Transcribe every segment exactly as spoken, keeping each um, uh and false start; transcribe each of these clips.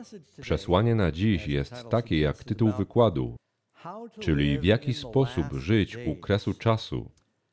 Przesłanie na dziś jest takie jak tytuł wykładu, czyli w jaki sposób żyć u kresu czasu.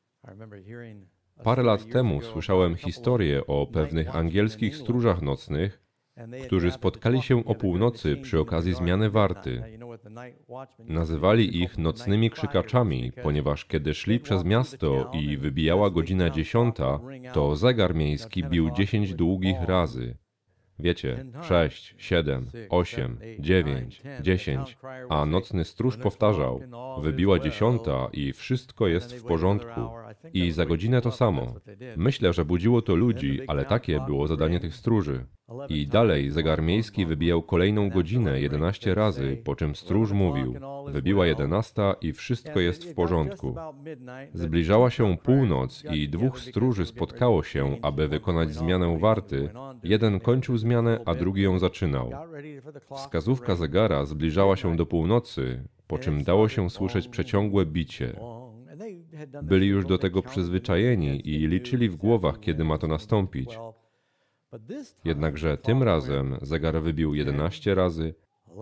Parę lat temu słyszałem historię o pewnych angielskich stróżach nocnych, którzy spotkali się o północy przy okazji zmiany warty. Nazywali ich nocnymi krzykaczami, ponieważ kiedy szli przez miasto i wybijała godzina dziesiąta, to zegar miejski bił dziesięć długich razy. Wiecie, sześć, siedem, osiem, dziewięć, dziesięć, a nocny stróż powtarzał, wybiła dziesiąta i wszystko jest w porządku. I za godzinę to samo. Myślę, że budziło to ludzi, ale takie było zadanie tych stróży. I dalej zegar miejski wybijał kolejną godzinę jedenaście razy, po czym stróż mówił, wybiła jedenasta i wszystko jest w porządku. Zbliżała się północ i dwóch stróży spotkało się, aby wykonać zmianę warty. Jeden kończył zmianę, a drugi ją zaczynał. Wskazówka zegara zbliżała się do północy, po czym dało się słyszeć przeciągłe bicie. Byli już do tego przyzwyczajeni i liczyli w głowach, kiedy ma to nastąpić. Jednakże tym razem zegar wybił jedenaście razy,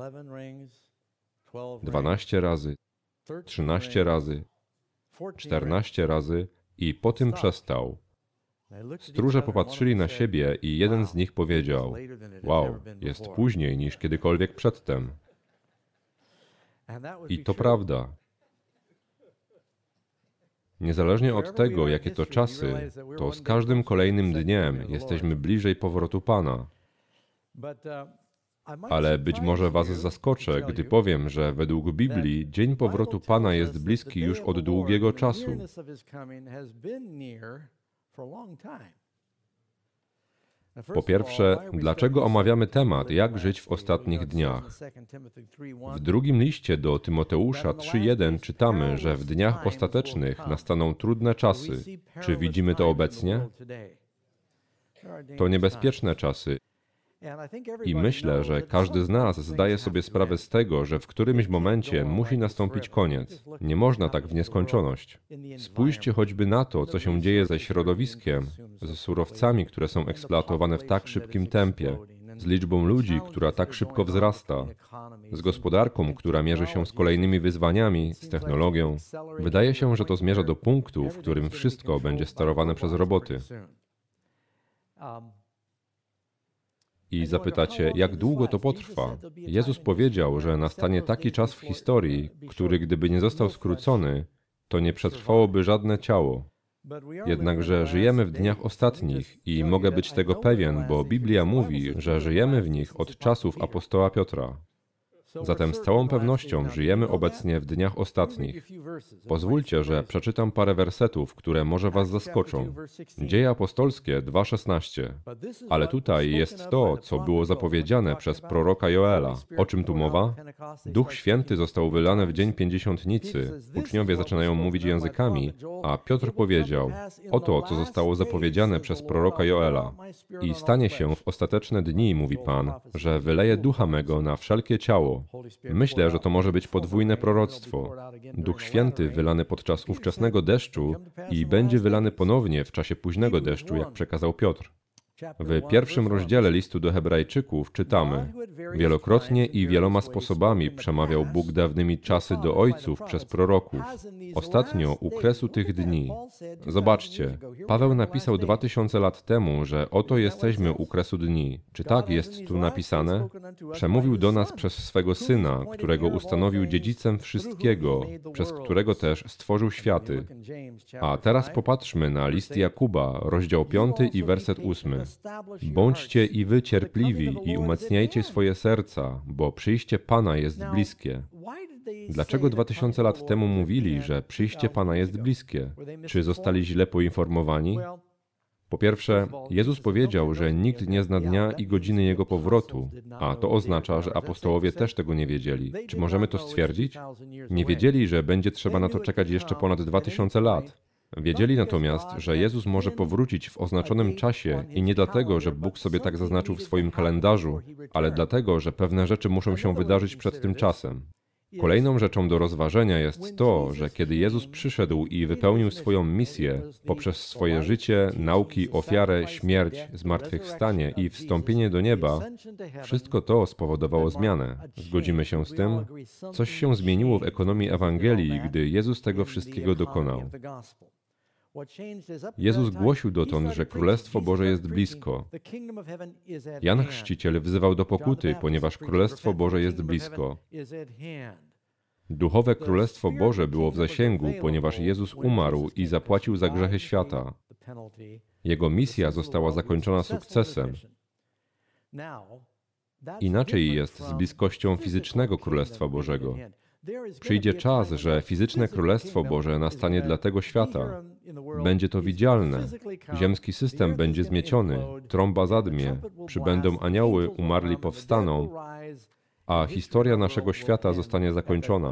dwanaście razy, trzynaście razy, czternaście razy i po tym przestał. Stróże popatrzyli na siebie i jeden z nich powiedział, wow, jest później niż kiedykolwiek przedtem. I to prawda. Niezależnie od tego, jakie to czasy, to z każdym kolejnym dniem jesteśmy bliżej powrotu Pana. Ale być może was zaskoczę, gdy powiem, że według Biblii dzień powrotu Pana jest bliski już od długiego czasu. Po pierwsze, dlaczego omawiamy temat, jak żyć w ostatnich dniach? W drugim liście do Tymoteusza trzy jeden czytamy, że w dniach ostatecznych nastaną trudne czasy. Czy widzimy to obecnie? To niebezpieczne czasy. I myślę, że każdy z nas zdaje sobie sprawę z tego, że w którymś momencie musi nastąpić koniec. Nie można tak w nieskończoność. Spójrzcie choćby na to, co się dzieje ze środowiskiem, ze surowcami, które są eksploatowane w tak szybkim tempie, z liczbą ludzi, która tak szybko wzrasta, z gospodarką, która mierzy się z kolejnymi wyzwaniami, z technologią. Wydaje się, że to zmierza do punktu, w którym wszystko będzie sterowane przez roboty. I zapytacie, jak długo to potrwa? Jezus powiedział, że nastanie taki czas w historii, który gdyby nie został skrócony, to nie przetrwałoby żadne ciało. Jednakże żyjemy w dniach ostatnich i mogę być tego pewien, bo Biblia mówi, że żyjemy w nich od czasów apostoła Piotra. Zatem z całą pewnością żyjemy obecnie w dniach ostatnich. Pozwólcie, że przeczytam parę wersetów, które może was zaskoczą. Dzieje apostolskie dwa szesnaście. Ale tutaj jest to, co było zapowiedziane przez proroka Joela. O czym tu mowa? Duch Święty został wylany w dzień pięćdziesiątnicy. Uczniowie zaczynają mówić językami, a Piotr powiedział, oto, co zostało zapowiedziane przez proroka Joela. I stanie się w ostateczne dni, mówi Pan, że wyleje ducha mego na wszelkie ciało. Myślę, że to może być podwójne proroctwo. Duch Święty wylany podczas ówczesnego deszczu i będzie wylany ponownie w czasie późnego deszczu, jak przekazał Piotr. W pierwszym rozdziale listu do Hebrajczyków czytamy: wielokrotnie i wieloma sposobami przemawiał Bóg dawnymi czasy do ojców przez proroków, ostatnio u kresu tych dni. Zobaczcie, Paweł napisał dwa tysiące lat temu, że oto jesteśmy u kresu dni. Czy tak jest tu napisane? Przemówił do nas przez swego Syna, którego ustanowił dziedzicem wszystkiego, przez którego też stworzył światy. A teraz popatrzmy na list Jakuba, rozdział piąty i werset ósmy. Bądźcie i wy cierpliwi i umacniajcie swoje serca, bo przyjście Pana jest bliskie. Dlaczego dwa tysiące lat temu mówili, że przyjście Pana jest bliskie? Czy zostali źle poinformowani? Po pierwsze, Jezus powiedział, że nikt nie zna dnia i godziny Jego powrotu, a to oznacza, że apostołowie też tego nie wiedzieli. Czy możemy to stwierdzić? Nie wiedzieli, że będzie trzeba na to czekać jeszcze ponad dwa tysiące lat. Wiedzieli natomiast, że Jezus może powrócić w oznaczonym czasie i nie dlatego, że Bóg sobie tak zaznaczył w swoim kalendarzu, ale dlatego, że pewne rzeczy muszą się wydarzyć przed tym czasem. Kolejną rzeczą do rozważenia jest to, że kiedy Jezus przyszedł i wypełnił swoją misję poprzez swoje życie, nauki, ofiarę, śmierć, zmartwychwstanie i wstąpienie do nieba, wszystko to spowodowało zmianę. Zgodzimy się z tym? Coś się zmieniło w ekonomii Ewangelii, gdy Jezus tego wszystkiego dokonał. Jezus głosił dotąd, że Królestwo Boże jest blisko. Jan Chrzciciel wzywał do pokuty, ponieważ Królestwo Boże jest blisko. Duchowe Królestwo Boże było w zasięgu, ponieważ Jezus umarł i zapłacił za grzechy świata. Jego misja została zakończona sukcesem. Inaczej jest z bliskością fizycznego Królestwa Bożego. Przyjdzie czas, że fizyczne Królestwo Boże nastanie dla tego świata. Będzie to widzialne. Ziemski system będzie zmieciony, trąba zadmie, przybędą anioły, umarli powstaną, a historia naszego świata zostanie zakończona.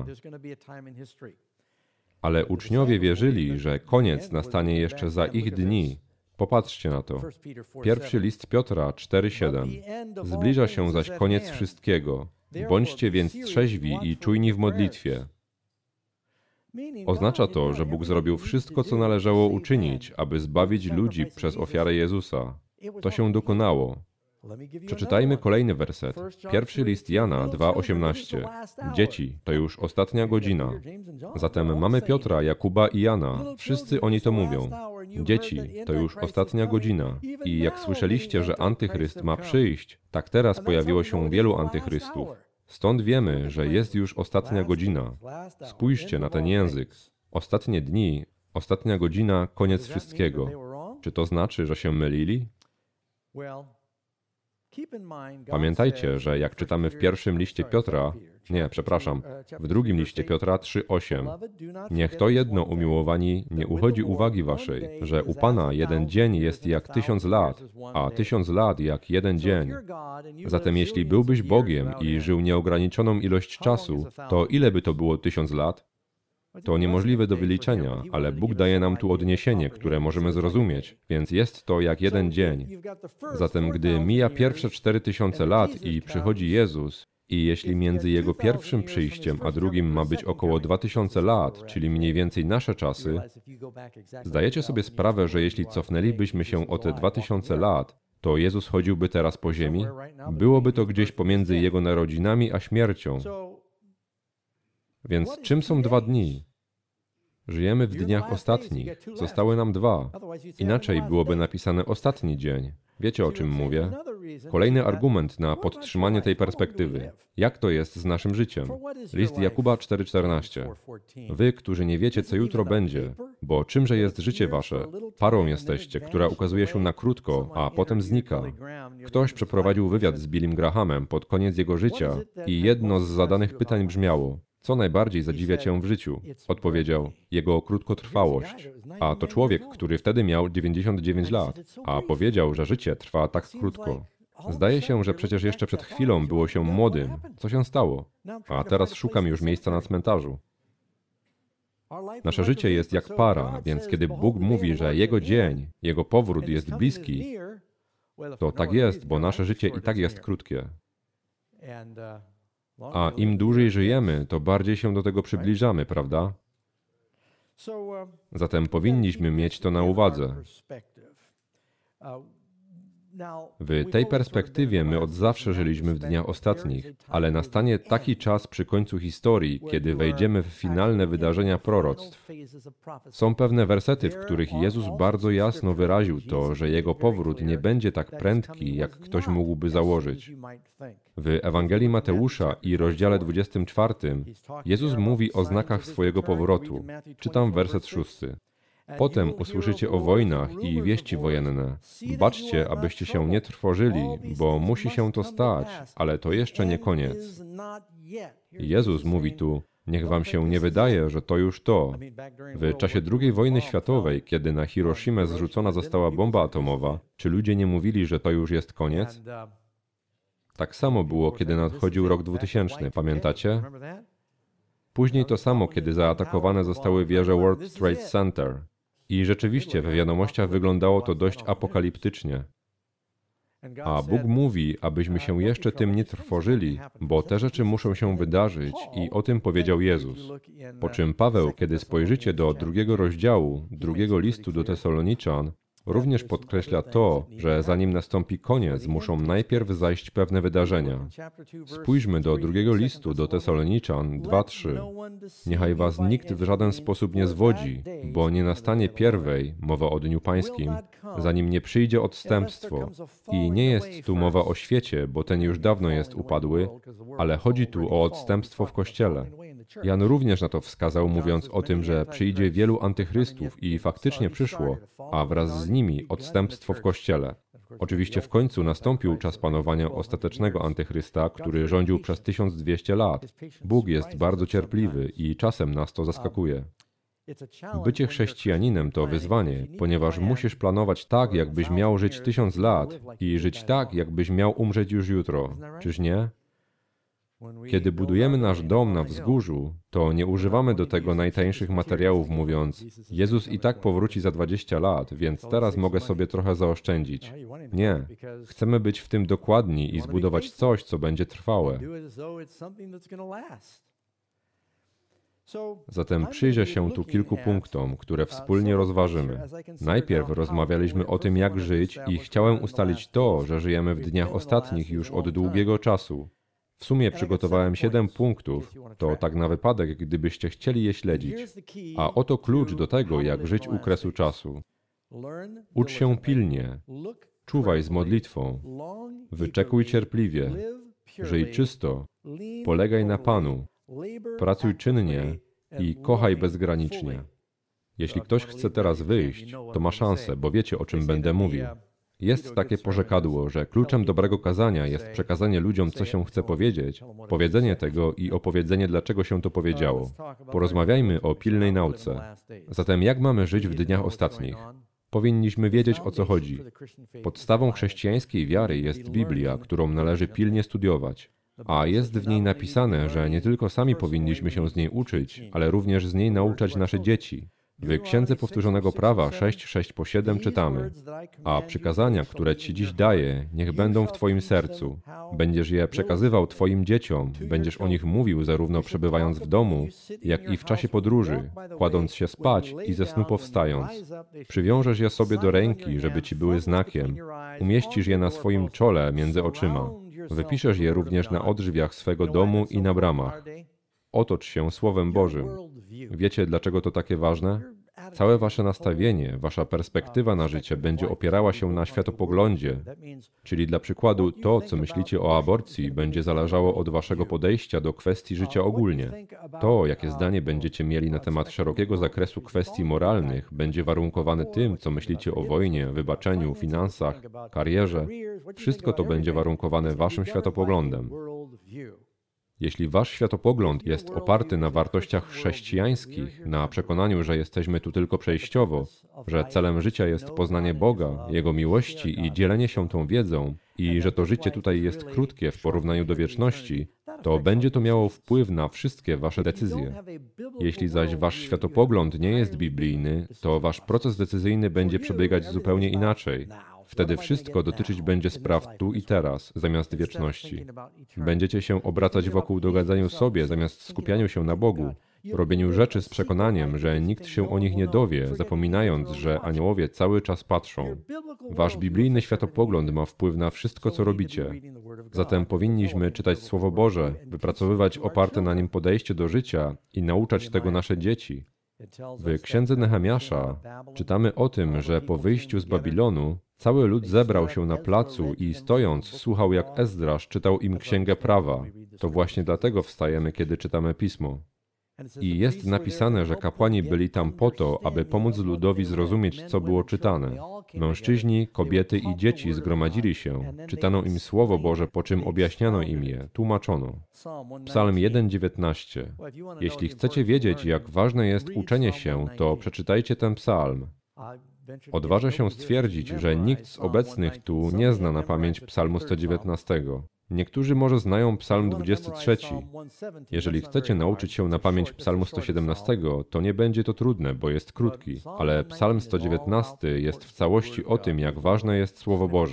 Ale uczniowie wierzyli, że koniec nastanie jeszcze za ich dni. Popatrzcie na to. Pierwszy list Piotra cztery siedem. Zbliża się zaś koniec wszystkiego. Bądźcie więc trzeźwi i czujni w modlitwie. Oznacza to, że Bóg zrobił wszystko, co należało uczynić, aby zbawić ludzi przez ofiarę Jezusa. To się dokonało. Przeczytajmy kolejny werset. Pierwszy list Jana dwa osiemnaście. Dzieci, to już ostatnia godzina. Zatem mamy Piotra, Jakuba i Jana. Wszyscy oni to mówią. Dzieci, to już ostatnia godzina. I jak słyszeliście, że antychryst ma przyjść, tak teraz pojawiło się wielu antychrystów. Stąd wiemy, że jest już ostatnia godzina. Spójrzcie na ten język. Ostatnie dni, ostatnia godzina, koniec wszystkiego. Czy to znaczy, że się mylili? Pamiętajcie, że jak czytamy w pierwszym liście Piotra, nie, przepraszam, w drugim liście Piotra trzy osiem, niech to jedno, umiłowani, nie uchodzi uwagi waszej, że u Pana jeden dzień jest jak tysiąc lat, a tysiąc lat jak jeden dzień. Zatem jeśli byłbyś Bogiem i żył nieograniczoną ilość czasu, to ile by to było tysiąc lat? To niemożliwe do wyliczenia, ale Bóg daje nam tu odniesienie, które możemy zrozumieć, więc jest to jak jeden dzień. Zatem gdy mija pierwsze cztery tysiące lat i przychodzi Jezus, i jeśli między Jego pierwszym przyjściem a drugim ma być około dwa tysiące lat, czyli mniej więcej nasze czasy, zdajecie sobie sprawę, że jeśli cofnęlibyśmy się o te dwa tysiące lat, to Jezus chodziłby teraz po ziemi? Byłoby to gdzieś pomiędzy Jego narodzinami a śmiercią. Więc czym są dwa dni? Żyjemy w dniach ostatnich. Zostały nam dwa. Inaczej byłoby napisane ostatni dzień. Wiecie, o czym mówię? Kolejny argument na podtrzymanie tej perspektywy. Jak to jest z naszym życiem? List Jakuba cztery czternaście. Wy, którzy nie wiecie, co jutro będzie, bo czymże jest życie wasze? Parą jesteście, która ukazuje się na krótko, a potem znika. Ktoś przeprowadził wywiad z Billim Grahamem pod koniec jego życia i jedno z zadanych pytań brzmiało: co najbardziej zadziwia cię w życiu? Odpowiedział: jego krótkotrwałość. A to człowiek, który wtedy miał dziewięćdziesiąt dziewięć lat, a powiedział, że życie trwa tak krótko. Zdaje się, że przecież jeszcze przed chwilą było się młodym. Co się stało? A teraz szukam już miejsca na cmentarzu. Nasze życie jest jak para, więc kiedy Bóg mówi, że Jego dzień, Jego powrót jest bliski, to tak jest, bo nasze życie i tak jest krótkie. A im dłużej żyjemy, to bardziej się do tego przybliżamy, prawda? Zatem powinniśmy mieć to na uwadze. W tej perspektywie my od zawsze żyliśmy w dniach ostatnich, ale nastanie taki czas przy końcu historii, kiedy wejdziemy w finalne wydarzenia proroctw. Są pewne wersety, w których Jezus bardzo jasno wyraził to, że Jego powrót nie będzie tak prędki, jak ktoś mógłby założyć. W Ewangelii Mateusza i rozdziale dwudziestym czwartym Jezus mówi o znakach swojego powrotu. Czytam werset szósty. Potem usłyszycie o wojnach i wieści wojenne. Baczcie, abyście się nie trwożyli, bo musi się to stać, ale to jeszcze nie koniec. Jezus mówi tu: niech wam się nie wydaje, że to już to. W czasie drugiej wojny światowej, kiedy na Hiroshimę zrzucona została bomba atomowa, czy ludzie nie mówili, że to już jest koniec? Tak samo było, kiedy nadchodził rok dwutysięczny, pamiętacie? Później to samo, kiedy zaatakowane zostały wieże World Trade Center. I rzeczywiście w wiadomościach wyglądało to dość apokaliptycznie. A Bóg mówi, abyśmy się jeszcze tym nie trwożyli, bo te rzeczy muszą się wydarzyć i o tym powiedział Jezus. Po czym Paweł, kiedy spojrzycie do drugiego rozdziału, drugiego listu do Tesaloniczan, również podkreśla to, że zanim nastąpi koniec, muszą najpierw zajść pewne wydarzenia. Spójrzmy do drugiego listu do Tesaloniczan dwa trzy. Niechaj was nikt w żaden sposób nie zwodzi, bo nie nastanie pierwej, mowa o Dniu Pańskim, zanim nie przyjdzie odstępstwo. I nie jest tu mowa o świecie, bo ten już dawno jest upadły, ale chodzi tu o odstępstwo w Kościele. Jan również na to wskazał, mówiąc o tym, że przyjdzie wielu antychrystów i faktycznie przyszło, a wraz z nimi odstępstwo w Kościele. Oczywiście w końcu nastąpił czas panowania ostatecznego antychrysta, który rządził przez tysiąc dwieście lat. Bóg jest bardzo cierpliwy i czasem nas to zaskakuje. Bycie chrześcijaninem to wyzwanie, ponieważ musisz planować tak, jakbyś miał żyć tysiąc lat i żyć tak, jakbyś miał umrzeć już jutro. Czyż nie? Kiedy budujemy nasz dom na wzgórzu, to nie używamy do tego najtańszych materiałów, mówiąc: Jezus i tak powróci za dwadzieścia lat, więc teraz mogę sobie trochę zaoszczędzić. Nie. Chcemy być w tym dokładni i zbudować coś, co będzie trwałe. Zatem przyjrzę się tu kilku punktom, które wspólnie rozważymy. Najpierw rozmawialiśmy o tym, jak żyć, i chciałem ustalić to, że żyjemy w dniach ostatnich już od długiego czasu. W sumie przygotowałem siedem punktów, to tak na wypadek, gdybyście chcieli je śledzić. A oto klucz do tego, jak żyć u kresu czasu. Ucz się pilnie, czuwaj z modlitwą, wyczekuj cierpliwie, żyj czysto, polegaj na Panu, pracuj czynnie i kochaj bezgranicznie. Jeśli ktoś chce teraz wyjść, to ma szansę, bo wiecie, o czym będę mówił. Jest takie porzekadło, że kluczem dobrego kazania jest przekazanie ludziom, co się chce powiedzieć, powiedzenie tego i opowiedzenie, dlaczego się to powiedziało. Porozmawiajmy o pilnej nauce. Zatem jak mamy żyć w dniach ostatnich? Powinniśmy wiedzieć, o co chodzi. Podstawą chrześcijańskiej wiary jest Biblia, którą należy pilnie studiować. A jest w niej napisane, że nie tylko sami powinniśmy się z niej uczyć, ale również z niej nauczać nasze dzieci. W Księdze Powtórzonego Prawa sześć sześć po siedem czytamy: A przykazania, które Ci dziś daję, niech będą w Twoim sercu. Będziesz je przekazywał Twoim dzieciom, będziesz o nich mówił zarówno przebywając w domu, jak i w czasie podróży, kładąc się spać i ze snu powstając. Przywiążesz je sobie do ręki, żeby Ci były znakiem. Umieścisz je na swoim czole między oczyma. Wypiszesz je również na odrzwiach swego domu i na bramach. Otocz się Słowem Bożym. Wiecie, dlaczego to takie ważne? Całe wasze nastawienie, wasza perspektywa na życie będzie opierała się na światopoglądzie. Czyli dla przykładu to, co myślicie o aborcji, będzie zależało od waszego podejścia do kwestii życia ogólnie. To, jakie zdanie będziecie mieli na temat szerokiego zakresu kwestii moralnych, będzie warunkowane tym, co myślicie o wojnie, wybaczeniu, finansach, karierze. Wszystko to będzie warunkowane waszym światopoglądem. Jeśli wasz światopogląd jest oparty na wartościach chrześcijańskich, na przekonaniu, że jesteśmy tu tylko przejściowo, że celem życia jest poznanie Boga, Jego miłości i dzielenie się tą wiedzą, i że to życie tutaj jest krótkie w porównaniu do wieczności, to będzie to miało wpływ na wszystkie wasze decyzje. Jeśli zaś wasz światopogląd nie jest biblijny, to wasz proces decyzyjny będzie przebiegać zupełnie inaczej. Wtedy wszystko dotyczyć będzie spraw tu i teraz, zamiast wieczności. Będziecie się obracać wokół dogadzaniu sobie, zamiast skupianiu się na Bogu, robieniu rzeczy z przekonaniem, że nikt się o nich nie dowie, zapominając, że aniołowie cały czas patrzą. Wasz biblijny światopogląd ma wpływ na wszystko, co robicie. Zatem powinniśmy czytać Słowo Boże, wypracowywać oparte na nim podejście do życia i nauczać tego nasze dzieci. W Księdze Nehemiasza czytamy o tym, że po wyjściu z Babilonu cały lud zebrał się na placu i stojąc słuchał, jak Ezdrasz czytał im Księgę Prawa. To właśnie dlatego wstajemy, kiedy czytamy Pismo. I jest napisane, że kapłani byli tam po to, aby pomóc ludowi zrozumieć, co było czytane. Mężczyźni, kobiety i dzieci zgromadzili się, czytano im Słowo Boże, po czym objaśniano im je, tłumaczono. Psalm jeden dziewiętnaście. Jeśli chcecie wiedzieć, jak ważne jest uczenie się, to przeczytajcie ten psalm. Odważę się stwierdzić, że nikt z obecnych tu nie zna na pamięć Psalmu sto dziewiętnastego. Niektórzy może znają Psalm dwudziesty trzeci. Jeżeli chcecie nauczyć się na pamięć Psalmu sto siedemnastego, to nie będzie to trudne, bo jest krótki, ale Psalm sto dziewiętnasty jest w całości o tym, jak ważne jest Słowo Boże.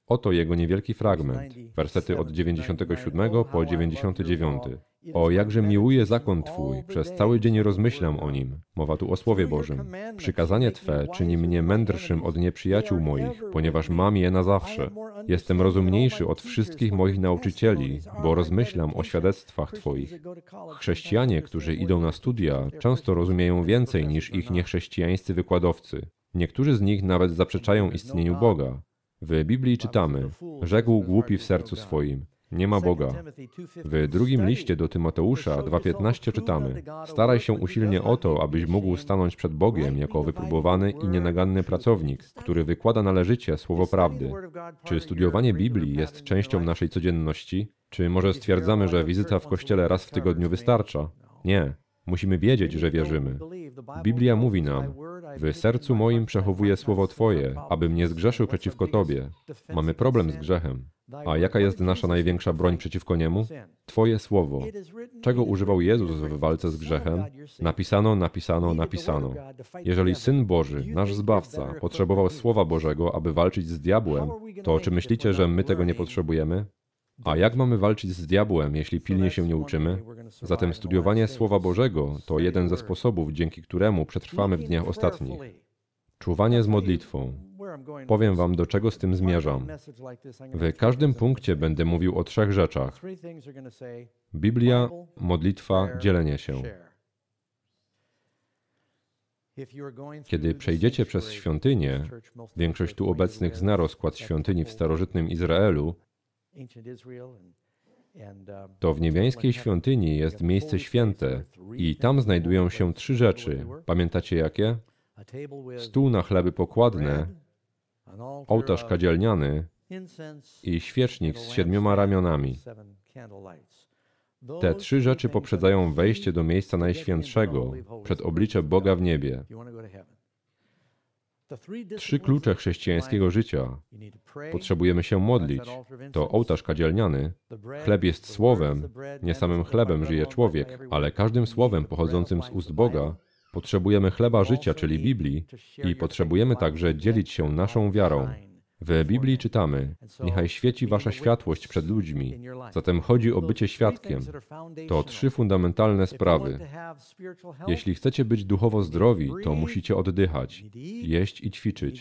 Oto jego niewielki fragment, wersety od dziewięćdziesiątego siódmego po dziewięćdziesiąty dziewiąty. O, jakże miłuję zakon Twój, przez cały dzień rozmyślam o nim. Mowa tu o Słowie Bożym. Przykazanie Twe czyni mnie mędrszym od nieprzyjaciół moich, ponieważ mam je na zawsze. Jestem rozumniejszy od wszystkich moich nauczycieli, bo rozmyślam o świadectwach Twoich. Chrześcijanie, którzy idą na studia, często rozumieją więcej niż ich niechrześcijańscy wykładowcy. Niektórzy z nich nawet zaprzeczają istnieniu Boga. W Biblii czytamy: rzekł głupi w sercu swoim: nie ma Boga. W drugim liście do Tymoteusza dwa piętnaście czytamy: staraj się usilnie o to, abyś mógł stanąć przed Bogiem jako wypróbowany i nienaganny pracownik, który wykłada należycie słowo prawdy. Czy studiowanie Biblii jest częścią naszej codzienności? Czy może stwierdzamy, że wizyta w kościele raz w tygodniu wystarcza? Nie. Musimy wiedzieć, że wierzymy. Biblia mówi nam: w sercu moim przechowuję słowo Twoje, abym nie zgrzeszył przeciwko Tobie. Mamy problem z grzechem. A jaka jest nasza największa broń przeciwko niemu? Twoje słowo. Czego używał Jezus w walce z grzechem? Napisano, napisano, napisano. Jeżeli Syn Boży, nasz Zbawca, potrzebował Słowa Bożego, aby walczyć z diabłem, to czy myślicie, że my tego nie potrzebujemy? A jak mamy walczyć z diabłem, jeśli pilnie się nie uczymy? Zatem studiowanie Słowa Bożego to jeden ze sposobów, dzięki któremu przetrwamy w dniach ostatnich. Czuwanie z modlitwą. Powiem wam, do czego z tym zmierzam. W każdym punkcie będę mówił o trzech rzeczach. Biblia, modlitwa, dzielenie się. Kiedy przejdziecie przez świątynię, większość tu obecnych zna rozkład świątyni w starożytnym Izraelu, to w niebiańskiej świątyni jest miejsce święte i tam znajdują się trzy rzeczy. Pamiętacie jakie? Stół na chleby pokładne, ołtarz kadzielniany i świecznik z siedmioma ramionami. Te trzy rzeczy poprzedzają wejście do miejsca najświętszego, przed oblicze Boga w niebie. Trzy klucze chrześcijańskiego życia. Potrzebujemy się modlić. To ołtarz kadzielniany. Chleb jest słowem. Nie samym chlebem żyje człowiek, ale każdym słowem pochodzącym z ust Boga. Potrzebujemy chleba życia, czyli Biblii, i potrzebujemy także dzielić się naszą wiarą. W Biblii czytamy: niechaj świeci wasza światłość przed ludźmi. Zatem chodzi o bycie świadkiem. To trzy fundamentalne sprawy. Jeśli chcecie być duchowo zdrowi, to musicie oddychać, jeść i ćwiczyć.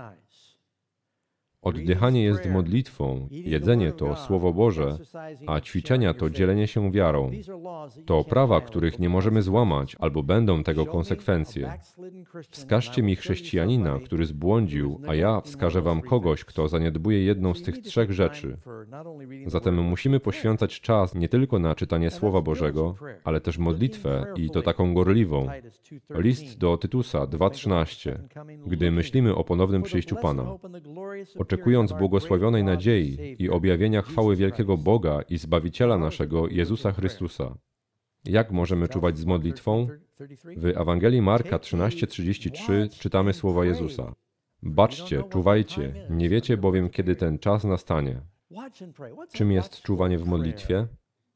Oddychanie jest modlitwą, jedzenie to Słowo Boże, a ćwiczenia to dzielenie się wiarą. To prawa, których nie możemy złamać, albo będą tego konsekwencje. Wskażcie mi chrześcijanina, który zbłądził, a ja wskażę wam kogoś, kto zaniedbuje jedną z tych trzech rzeczy. Zatem musimy poświęcać czas nie tylko na czytanie Słowa Bożego, ale też modlitwę i to taką gorliwą. List do Tytusa dwa trzynaście. Gdy myślimy o ponownym przyjściu Pana, oczekując błogosławionej nadziei i objawienia chwały wielkiego Boga i Zbawiciela naszego, Jezusa Chrystusa. Jak możemy czuwać z modlitwą? W Ewangelii Marka trzynaście trzydzieści trzy czytamy słowa Jezusa: baczcie, czuwajcie, nie wiecie bowiem, kiedy ten czas nastanie. Czym jest czuwanie w modlitwie?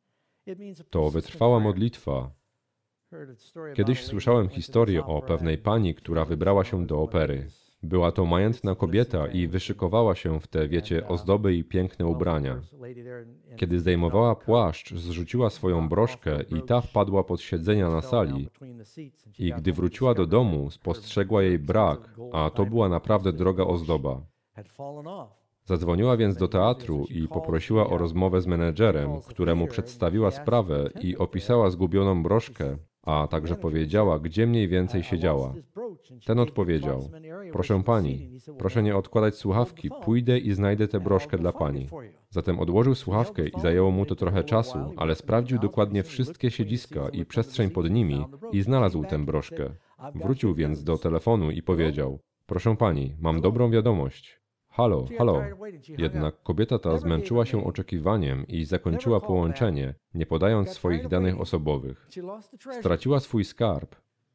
To wytrwała modlitwa. Kiedyś słyszałem historię o pewnej pani, która wybrała się do opery. Była to majętna kobieta i wyszykowała się w te, wiecie, ozdoby i piękne ubrania. Kiedy zdejmowała płaszcz, zrzuciła swoją broszkę i ta wpadła pod siedzenia na sali. I gdy wróciła do domu, spostrzegła jej brak, a to była naprawdę droga ozdoba. Zadzwoniła więc do teatru i poprosiła o rozmowę z menedżerem, któremu przedstawiła sprawę i opisała zgubioną broszkę, a także powiedziała, gdzie mniej więcej siedziała. Ten odpowiedział: proszę pani, proszę nie odkładać słuchawki, pójdę i znajdę tę broszkę dla pani. Zatem odłożył słuchawkę i zajęło mu to trochę czasu, ale sprawdził dokładnie wszystkie siedziska i przestrzeń pod nimi i znalazł tę broszkę. Wrócił więc do telefonu i powiedział: proszę pani, mam dobrą wiadomość. Halo, halo. Jednak kobieta ta zmęczyła się oczekiwaniem i zakończyła połączenie, nie podając swoich danych osobowych. Straciła swój skarb.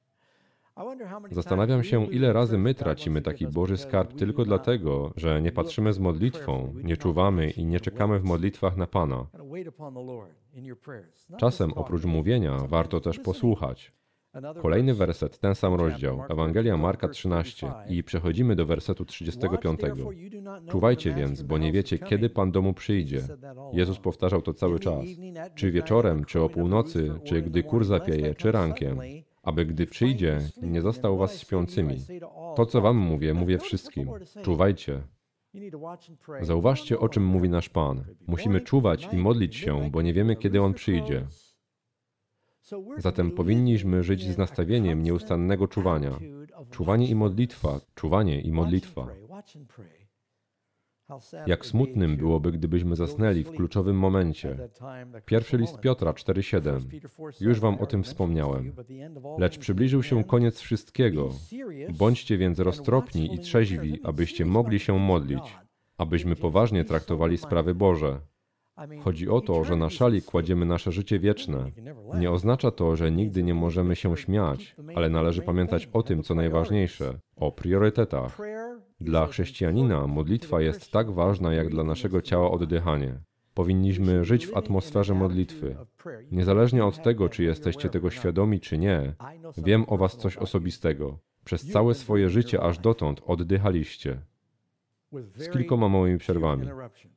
Zastanawiam się, ile razy my tracimy taki Boży skarb tylko dlatego, że nie patrzymy z modlitwą, nie czuwamy i nie czekamy w modlitwach na Pana. Czasem oprócz mówienia warto też posłuchać. Kolejny werset, ten sam rozdział, Ewangelia Marka trzynaście i przechodzimy do wersetu trzydziestego piątego. Czuwajcie więc, bo nie wiecie, kiedy Pan domu przyjdzie. Jezus powtarzał to cały czas. Czy wieczorem, czy o północy, czy gdy kur zapieje, czy rankiem, aby gdy przyjdzie, nie zastał was śpiącymi. To, co wam mówię, mówię wszystkim. Czuwajcie. Zauważcie, o czym mówi nasz Pan. Musimy czuwać i modlić się, bo nie wiemy, kiedy On przyjdzie. Zatem powinniśmy żyć z nastawieniem nieustannego czuwania. Czuwanie i modlitwa, czuwanie i modlitwa. Jak smutnym byłoby, gdybyśmy zasnęli w kluczowym momencie. Pierwszy list Piotra cztery siedem. Już wam o tym wspomniałem. Lecz przybliżył się koniec wszystkiego. Bądźcie więc roztropni i trzeźwi, abyście mogli się modlić, abyśmy poważnie traktowali sprawy Boże. Chodzi o to, że na szali kładziemy nasze życie wieczne. Nie oznacza to, że nigdy nie możemy się śmiać, ale należy pamiętać o tym, co najważniejsze, o priorytetach. Dla chrześcijanina modlitwa jest tak ważna, jak dla naszego ciała oddychanie. Powinniśmy żyć w atmosferze modlitwy. Niezależnie od tego, czy jesteście tego świadomi, czy nie, wiem o was coś osobistego. Przez całe swoje życie aż dotąd oddychaliście. Z kilkoma małymi przerwami.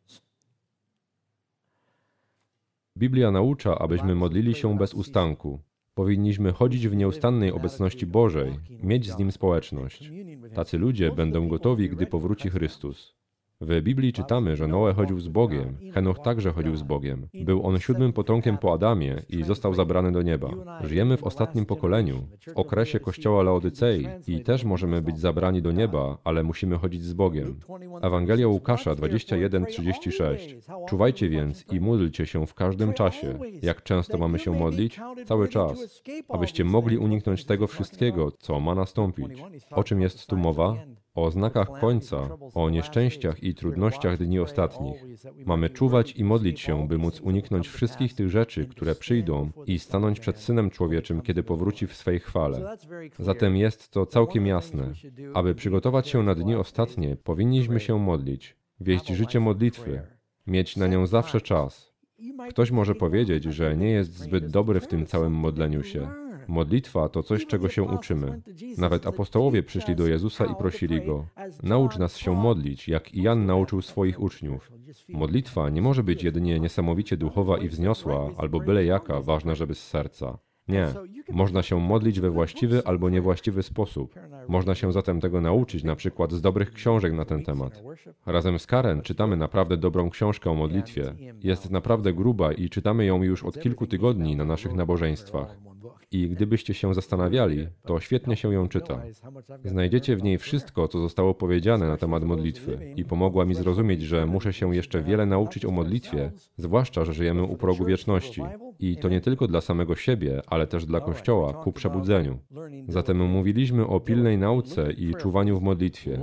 Biblia naucza, abyśmy modlili się bez ustanku. Powinniśmy chodzić w nieustannej obecności Bożej, mieć z Nim społeczność. Tacy ludzie będą gotowi, gdy powróci Chrystus. W Biblii czytamy, że Noe chodził z Bogiem, Henoch także chodził z Bogiem. Był on siódmym potomkiem po Adamie i został zabrany do nieba. Żyjemy w ostatnim pokoleniu, w okresie kościoła Laodycei i też możemy być zabrani do nieba, ale musimy chodzić z Bogiem. Ewangelia Łukasza dwadzieścia jeden trzydzieści sześć. Czuwajcie więc i módlcie się w każdym czasie. Jak często mamy się modlić? Cały czas. Abyście mogli uniknąć tego wszystkiego, co ma nastąpić. O czym jest tu mowa? O znakach końca, o nieszczęściach i trudnościach dni ostatnich. Mamy czuwać i modlić się, by móc uniknąć wszystkich tych rzeczy, które przyjdą i stanąć przed Synem Człowieczym, kiedy powróci w swej chwale. Zatem jest to całkiem jasne. Aby przygotować się na dni ostatnie, powinniśmy się modlić, wieść życie modlitwy, mieć na nią zawsze czas. Ktoś może powiedzieć, że nie jest zbyt dobry w tym całym modleniu się. Modlitwa to coś, czego się uczymy. Nawet apostołowie przyszli do Jezusa i prosili Go: naucz nas się modlić, jak i Jan nauczył swoich uczniów. Modlitwa nie może być jedynie niesamowicie duchowa i wzniosła, albo byle jaka, ważna, żeby z serca. Nie. Można się modlić we właściwy albo niewłaściwy sposób. Można się zatem tego nauczyć, na przykład z dobrych książek na ten temat. Razem z Karen czytamy naprawdę dobrą książkę o modlitwie. Jest naprawdę gruba i czytamy ją już od kilku tygodni na naszych nabożeństwach. I gdybyście się zastanawiali, to świetnie się ją czyta. Znajdziecie w niej wszystko, co zostało powiedziane na temat modlitwy i pomogła mi zrozumieć, że muszę się jeszcze wiele nauczyć o modlitwie, zwłaszcza, że żyjemy u progu wieczności. I to nie tylko dla samego siebie, ale też dla Kościoła, ku przebudzeniu. Zatem mówiliśmy o pilnej nauce i czuwaniu w modlitwie.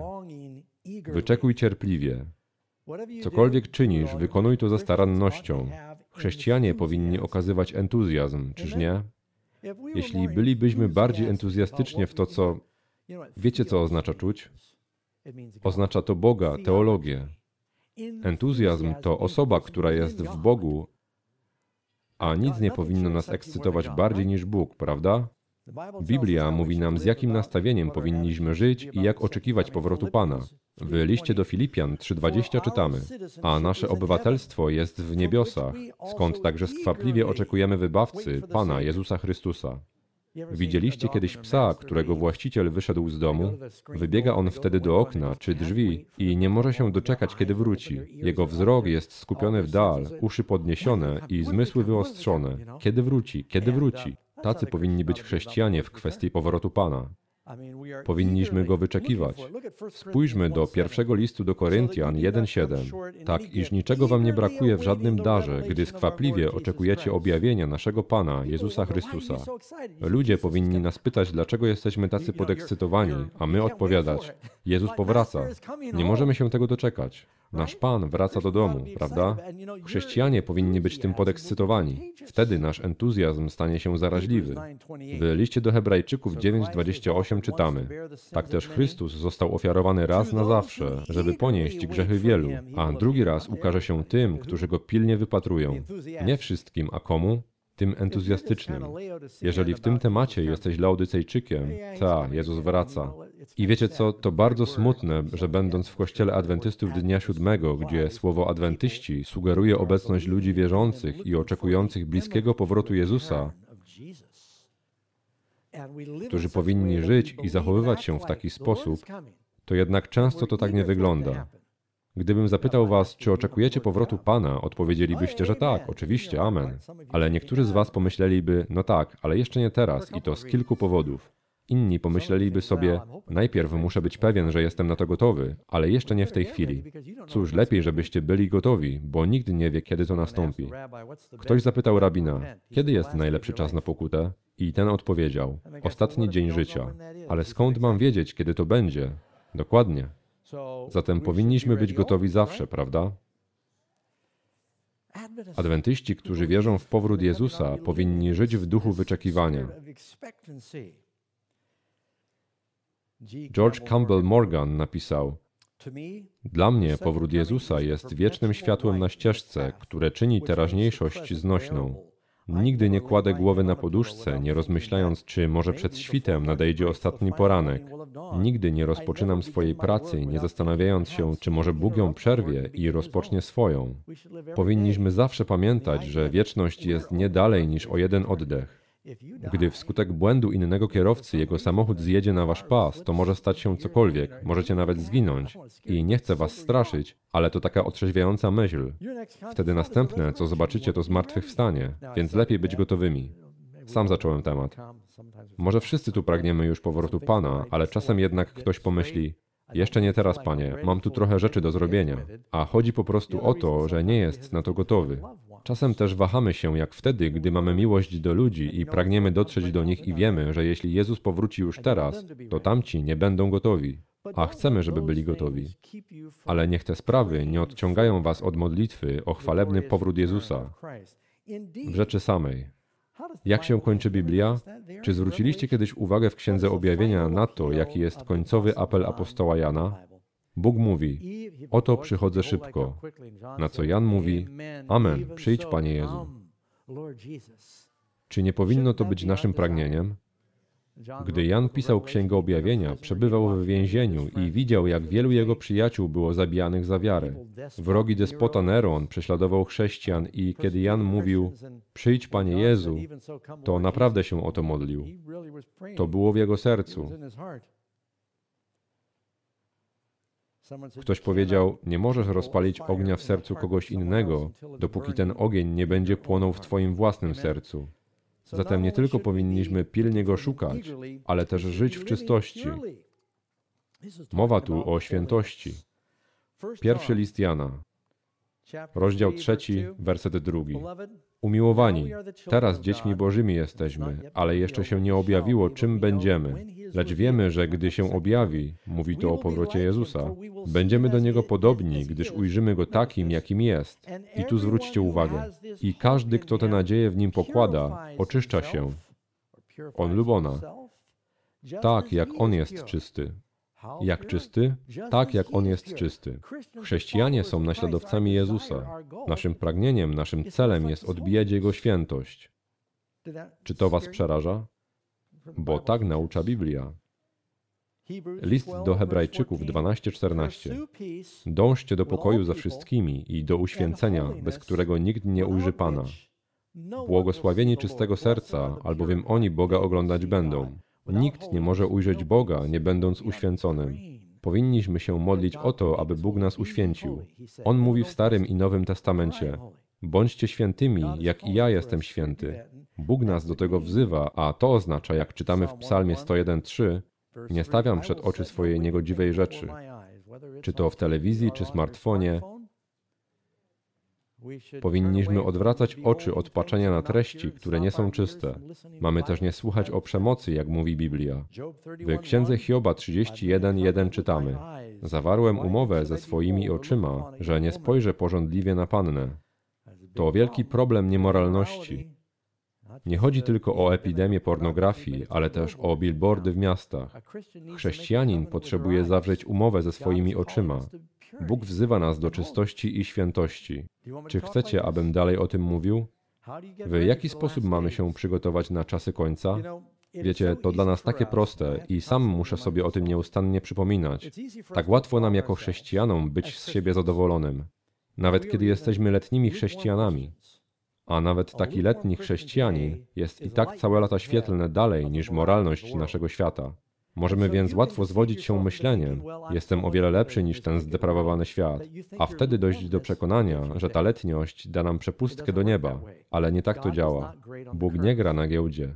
Wyczekuj cierpliwie. Cokolwiek czynisz, wykonuj to ze starannością. Chrześcijanie powinni okazywać entuzjazm, czyż nie? Jeśli bylibyśmy bardziej entuzjastycznie w to, co... Wiecie, co oznacza czuć? Oznacza to Boga, teologię. Entuzjazm to osoba, która jest w Bogu, a nic nie powinno nas ekscytować bardziej niż Bóg, prawda? Biblia mówi nam, z jakim nastawieniem powinniśmy żyć i jak oczekiwać powrotu Pana. W liście do Filipian trzy dwadzieścia czytamy: a nasze obywatelstwo jest w niebiosach, skąd także skwapliwie oczekujemy wybawcy, Pana Jezusa Chrystusa. Widzieliście kiedyś psa, którego właściciel wyszedł z domu? Wybiega on wtedy do okna czy drzwi i nie może się doczekać, kiedy wróci. Jego wzrok jest skupiony w dal, uszy podniesione i zmysły wyostrzone. Kiedy wróci? Kiedy wróci? Tacy powinni być chrześcijanie w kwestii powrotu Pana. Powinniśmy Go wyczekiwać. Spójrzmy do pierwszego listu do Koryntian jeden siedem. Tak, iż niczego wam nie brakuje w żadnym darze, gdy skwapliwie oczekujecie objawienia naszego Pana, Jezusa Chrystusa. Ludzie powinni nas pytać, dlaczego jesteśmy tacy podekscytowani, a my odpowiadać: Jezus powraca. Nie możemy się tego doczekać. Nasz Pan wraca do domu, prawda? Chrześcijanie powinni być tym podekscytowani. Wtedy nasz entuzjazm stanie się zaraźliwy. W liście do Hebrajczyków dziewięć dwadzieścia osiem czytamy: tak też Chrystus został ofiarowany raz na zawsze, żeby ponieść grzechy wielu, a drugi raz ukaże się tym, którzy Go pilnie wypatrują. Nie wszystkim, a komu? tym entuzjastycznym. Jeżeli w tym temacie jesteś Laodycejczykiem, ta, Jezus wraca. I wiecie co, to bardzo smutne, że będąc w kościele adwentystów dnia siódmego, gdzie słowo adwentyści sugeruje obecność ludzi wierzących i oczekujących bliskiego powrotu Jezusa, którzy powinni żyć i zachowywać się w taki sposób, to jednak często to tak nie wygląda. Gdybym zapytał was, czy oczekujecie powrotu Pana, odpowiedzielibyście, że tak, oczywiście, amen. Ale niektórzy z was pomyśleliby, no tak, ale jeszcze nie teraz i to z kilku powodów. Inni pomyśleliby sobie, najpierw muszę być pewien, że jestem na to gotowy, ale jeszcze nie w tej chwili. Cóż, lepiej, żebyście byli gotowi, bo nikt nie wie, kiedy to nastąpi. Ktoś zapytał rabina, kiedy jest najlepszy czas na pokutę? I ten odpowiedział, ostatni dzień życia. Ale skąd mam wiedzieć, kiedy to będzie? Dokładnie. Zatem powinniśmy być gotowi zawsze, prawda? Adwentyści, którzy wierzą w powrót Jezusa, powinni żyć w duchu wyczekiwania. George Campbell Morgan napisał, dla mnie powrót Jezusa jest wiecznym światłem na ścieżce, które czyni teraźniejszość znośną. Nigdy nie kładę głowy na poduszce, nie rozmyślając, czy może przed świtem nadejdzie ostatni poranek. Nigdy nie rozpoczynam swojej pracy, nie zastanawiając się, czy może Bóg ją przerwie i rozpocznie swoją. Powinniśmy zawsze pamiętać, że wieczność jest nie dalej niż o jeden oddech. Gdy wskutek błędu innego kierowcy jego samochód zjedzie na wasz pas, to może stać się cokolwiek, możecie nawet zginąć. I nie chcę was straszyć, ale to taka otrzeźwiająca myśl. Wtedy następne, co zobaczycie, to zmartwychwstanie, więc lepiej być gotowymi. Sam zacząłem temat. Może wszyscy tu pragniemy już powrotu Pana, ale czasem jednak ktoś pomyśli, jeszcze nie teraz, Panie, mam tu trochę rzeczy do zrobienia. A chodzi po prostu o to, że nie jest na to gotowy. Czasem też wahamy się jak wtedy, gdy mamy miłość do ludzi i pragniemy dotrzeć do nich i wiemy, że jeśli Jezus powróci już teraz, to tamci nie będą gotowi. A chcemy, żeby byli gotowi. Ale niech te sprawy nie odciągają was od modlitwy o chwalebny powrót Jezusa. W rzeczy samej. Jak się kończy Biblia? Czy zwróciliście kiedyś uwagę w Księdze Objawienia na to, jaki jest końcowy apel apostoła Jana? Bóg mówi, oto przychodzę szybko. Na co Jan mówi, amen, przyjdź Panie Jezu. Czy nie powinno to być naszym pragnieniem? Gdy Jan pisał Księgę Objawienia, przebywał w więzieniu i widział, jak wielu jego przyjaciół było zabijanych za wiarę. Wrogi despota Neron prześladował chrześcijan i kiedy Jan mówił, przyjdź Panie Jezu, to naprawdę się o to modlił. To było w jego sercu. Ktoś powiedział, nie możesz rozpalić ognia w sercu kogoś innego, dopóki ten ogień nie będzie płonął w twoim własnym sercu. Zatem nie tylko powinniśmy pilnie go szukać, ale też żyć w czystości. Mowa tu o świętości. Pierwszy list Jana, rozdział trzeci, werset drugi. Umiłowani, teraz dziećmi Bożymi jesteśmy, ale jeszcze się nie objawiło, czym będziemy. Lecz wiemy, że gdy się objawi, mówi to o powrocie Jezusa, będziemy do Niego podobni, gdyż ujrzymy Go takim, jakim jest. I tu zwróćcie uwagę. I każdy, kto tę nadzieję w Nim pokłada, oczyszcza się. On lub ona. Tak, jak On jest czysty. Jak czysty? Tak, jak On jest czysty. Chrześcijanie są naśladowcami Jezusa. Naszym pragnieniem, naszym celem jest odbijać Jego świętość. Czy to was przeraża? Bo tak naucza Biblia. List do Hebrajczyków dwanaście czternaście. Dążcie do pokoju ze wszystkimi i do uświęcenia, bez którego nikt nie ujrzy Pana. Błogosławieni czystego serca, albowiem oni Boga oglądać będą. Nikt nie może ujrzeć Boga, nie będąc uświęconym. Powinniśmy się modlić o to, aby Bóg nas uświęcił. On mówi w Starym i Nowym Testamencie, bądźcie świętymi, jak i ja jestem święty. Bóg nas do tego wzywa, a to oznacza, jak czytamy w Psalmie sto jeden trzy, nie stawiam przed oczy swojej niegodziwej rzeczy. Czy to w telewizji, czy smartfonie, powinniśmy odwracać oczy od patrzenia na treści, które nie są czyste. Mamy też nie słuchać o przemocy, jak mówi Biblia. W Księdze Hioba trzydzieści jeden jeden czytamy: zawarłem umowę ze swoimi oczyma, że nie spojrzę pożądliwie na Pannę. To wielki problem niemoralności. Nie chodzi tylko o epidemię pornografii, ale też o billboardy w miastach. Chrześcijanin potrzebuje zawrzeć umowę ze swoimi oczyma. Bóg wzywa nas do czystości i świętości. Czy chcecie, abym dalej o tym mówił? W jaki sposób mamy się przygotować na czasy końca? Wiecie, to dla nas takie proste i sam muszę sobie o tym nieustannie przypominać. Tak łatwo nam jako chrześcijanom być z siebie zadowolonym, nawet kiedy jesteśmy letnimi chrześcijanami. A nawet taki letni chrześcijanin jest i tak całe lata świetlne dalej niż moralność naszego świata. Możemy więc łatwo zwodzić się myśleniem, jestem o wiele lepszy niż ten zdeprawowany świat, a wtedy dojść do przekonania, że ta letniość da nam przepustkę do nieba, ale nie tak to działa. Bóg nie gra na giełdzie.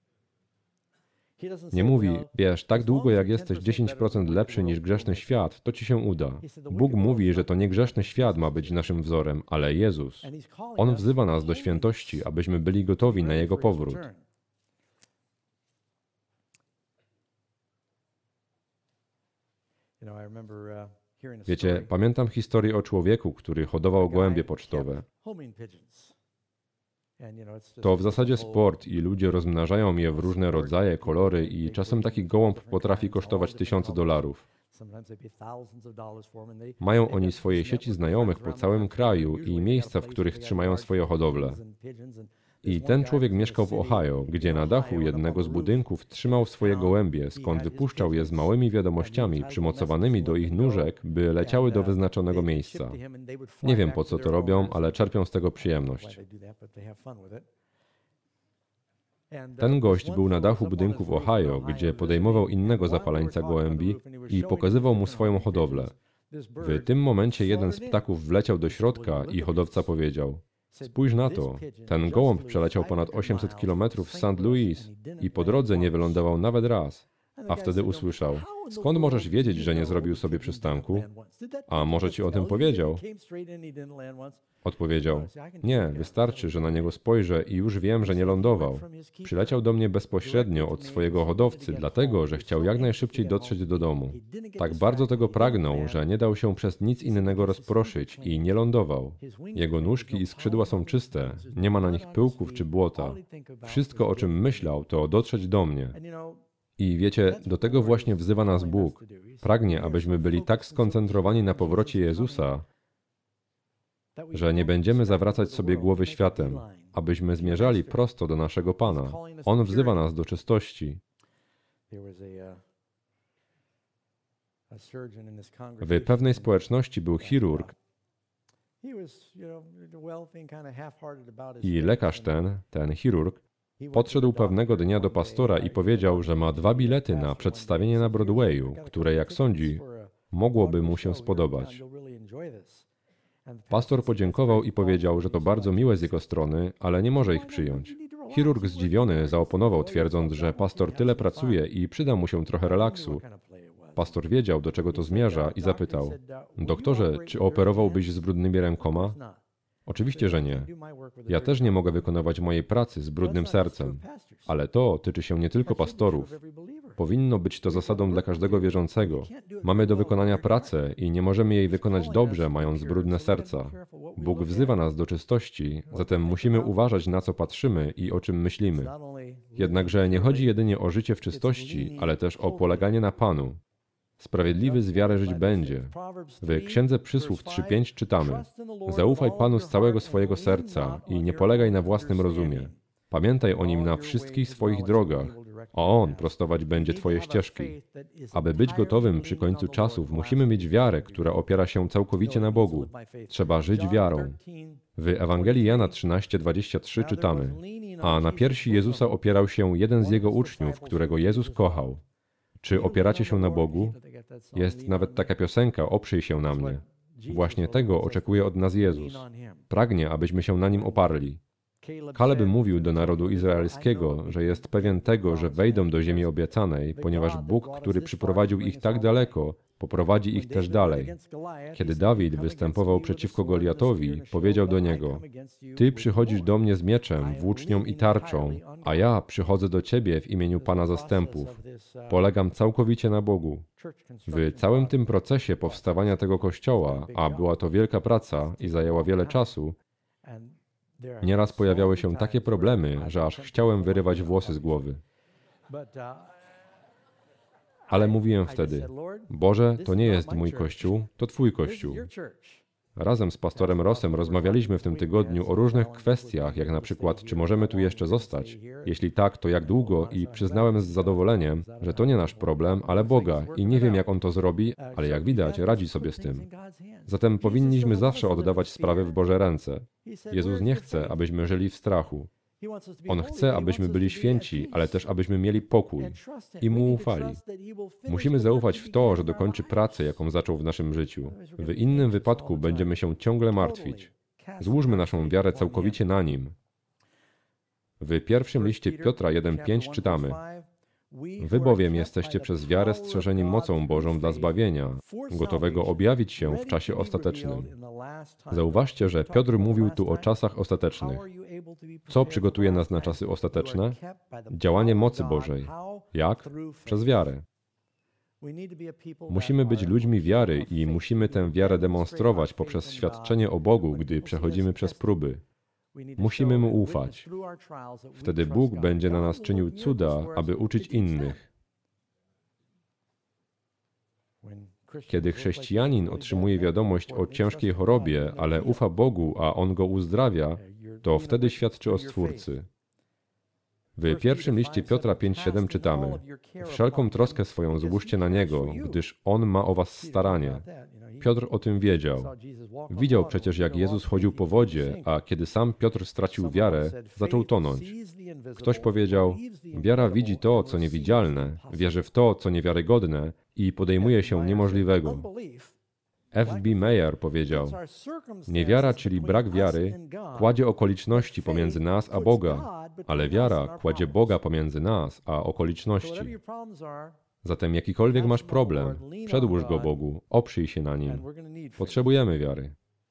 Nie mówi, wiesz, tak długo jak jesteś dziesięć procent lepszy niż grzeszny świat, to ci się uda. Bóg mówi, że to nie grzeszny świat ma być naszym wzorem, ale Jezus. On wzywa nas do świętości, abyśmy byli gotowi na Jego powrót. Wiecie, pamiętam historię o człowieku, który hodował gołębie pocztowe. To w zasadzie sport i ludzie rozmnażają je w różne rodzaje, kolory i czasem taki gołąb potrafi kosztować tysiące dolarów. Mają oni swoje sieci znajomych po całym kraju i miejsca, w których trzymają swoje hodowle. I ten człowiek mieszkał w Ohio, gdzie na dachu jednego z budynków trzymał swoje gołębie, skąd wypuszczał je z małymi wiadomościami przymocowanymi do ich nóżek, by leciały do wyznaczonego miejsca. Nie wiem, po co to robią, ale czerpią z tego przyjemność. Ten gość był na dachu budynku w Ohio, gdzie podejmował innego zapaleńca gołębi i pokazywał mu swoją hodowlę. W tym momencie jeden z ptaków wleciał do środka i hodowca powiedział: spójrz na to, ten gołąb przeleciał ponad osiemset kilometrów z Saint Louis i po drodze nie wylądował nawet raz. A wtedy usłyszał: skąd możesz wiedzieć, że nie zrobił sobie przystanku? A może ci o tym powiedział? Odpowiedział: nie, wystarczy, że na niego spojrzę i już wiem, że nie lądował. Przyleciał do mnie bezpośrednio od swojego hodowcy, dlatego, że chciał jak najszybciej dotrzeć do domu. Tak bardzo tego pragnął, że nie dał się przez nic innego rozproszyć i nie lądował. Jego nóżki i skrzydła są czyste, nie ma na nich pyłków czy błota. Wszystko, o czym myślał, to dotrzeć do mnie. I wiecie, do tego właśnie wzywa nas Bóg. Pragnie, abyśmy byli tak skoncentrowani na powrocie Jezusa, że nie będziemy zawracać sobie głowy światem, abyśmy zmierzali prosto do naszego Pana. On wzywa nas do czystości. W pewnej społeczności był chirurg i lekarz ten, ten chirurg, podszedł pewnego dnia do pastora i powiedział, że ma dwa bilety na przedstawienie na Broadwayu, które, jak sądzi, mogłoby mu się spodobać. Pastor podziękował i powiedział, że to bardzo miłe z jego strony, ale nie może ich przyjąć. Chirurg zdziwiony zaoponował, twierdząc, że pastor tyle pracuje i przyda mu się trochę relaksu. Pastor wiedział, do czego to zmierza i zapytał: doktorze, czy operowałbyś z brudnymi rękoma? Oczywiście, że nie. Ja też nie mogę wykonywać mojej pracy z brudnym sercem, ale to tyczy się nie tylko pastorów. Powinno być to zasadą dla każdego wierzącego. Mamy do wykonania pracę i nie możemy jej wykonać dobrze, mając brudne serca. Bóg wzywa nas do czystości, zatem musimy uważać, na co patrzymy i o czym myślimy. Jednakże nie chodzi jedynie o życie w czystości, ale też o poleganie na Panu. Sprawiedliwy z wiary żyć będzie. W Księdze Przysłów trzy pięć czytamy: zaufaj Panu z całego swojego serca i nie polegaj na własnym rozumie. Pamiętaj o Nim na wszystkich swoich drogach, a On prostować będzie Twoje ścieżki. Aby być gotowym przy końcu czasów, musimy mieć wiarę, która opiera się całkowicie na Bogu. Trzeba żyć wiarą. W Ewangelii Jana trzynaście dwadzieścia trzy czytamy: a na piersi Jezusa opierał się jeden z Jego uczniów, którego Jezus kochał. Czy opieracie się na Bogu? Jest nawet taka piosenka: oprzyj się na mnie. Właśnie tego oczekuje od nas Jezus. Pragnie, abyśmy się na Nim oparli. Kaleb mówił do narodu izraelskiego, że jest pewien tego, że wejdą do ziemi obiecanej, ponieważ Bóg, który przyprowadził ich tak daleko, poprowadzi ich też dalej. Kiedy Dawid występował przeciwko Goliatowi, powiedział do niego: Ty przychodzisz do mnie z mieczem, włócznią i tarczą, a ja przychodzę do Ciebie w imieniu Pana zastępów. Polegam całkowicie na Bogu. W całym tym procesie powstawania tego kościoła, a była to wielka praca i zajęła wiele czasu, nieraz pojawiały się takie problemy, że aż chciałem wyrywać włosy z głowy. Ale mówiłem wtedy: Boże, to nie jest mój kościół, to Twój kościół. Razem z pastorem Rossem rozmawialiśmy w tym tygodniu o różnych kwestiach, jak na przykład, czy możemy tu jeszcze zostać. Jeśli tak, to jak długo? I przyznałem z zadowoleniem, że to nie nasz problem, ale Boga i nie wiem, jak On to zrobi, ale jak widać, radzi sobie z tym. Zatem powinniśmy zawsze oddawać sprawy w Boże ręce. Jezus nie chce, abyśmy żyli w strachu. On chce, abyśmy byli święci, ale też abyśmy mieli pokój i Mu ufali. Musimy zaufać w to, że dokończy pracę, jaką zaczął w naszym życiu. W innym wypadku będziemy się ciągle martwić. Złóżmy naszą wiarę całkowicie na Nim. W pierwszym liście Piotra jeden pięć czytamy: Wy bowiem jesteście przez wiarę strzeżeni mocą Bożą dla zbawienia, gotowego objawić się w czasie ostatecznym. Zauważcie, że Piotr mówił tu o czasach ostatecznych. Co przygotuje nas na czasy ostateczne? Działanie mocy Bożej. Jak? Przez wiarę. Musimy być ludźmi wiary i musimy tę wiarę demonstrować poprzez świadczenie o Bogu, gdy przechodzimy przez próby. Musimy Mu ufać. Wtedy Bóg będzie na nas czynił cuda, aby uczyć innych. Kiedy chrześcijanin otrzymuje wiadomość o ciężkiej chorobie, ale ufa Bogu, a On go uzdrawia, to wtedy świadczy o Stwórcy. W pierwszym liście Piotra pięć siedem czytamy: Wszelką troskę swoją złóżcie na Niego, gdyż On ma o was staranie. Piotr o tym wiedział. Widział przecież, jak Jezus chodził po wodzie, a kiedy sam Piotr stracił wiarę, zaczął tonąć. Ktoś powiedział: Wiara widzi to, co niewidzialne, wierzy w to, co niewiarygodne i podejmuje się niemożliwego. F B Meyer powiedział: Niewiara, czyli brak wiary, kładzie okoliczności pomiędzy nas a Boga, ale wiara kładzie Boga pomiędzy nas a okoliczności. Zatem jakikolwiek masz problem, przedłóż go Bogu, oprzyj się na Nim. Potrzebujemy wiary.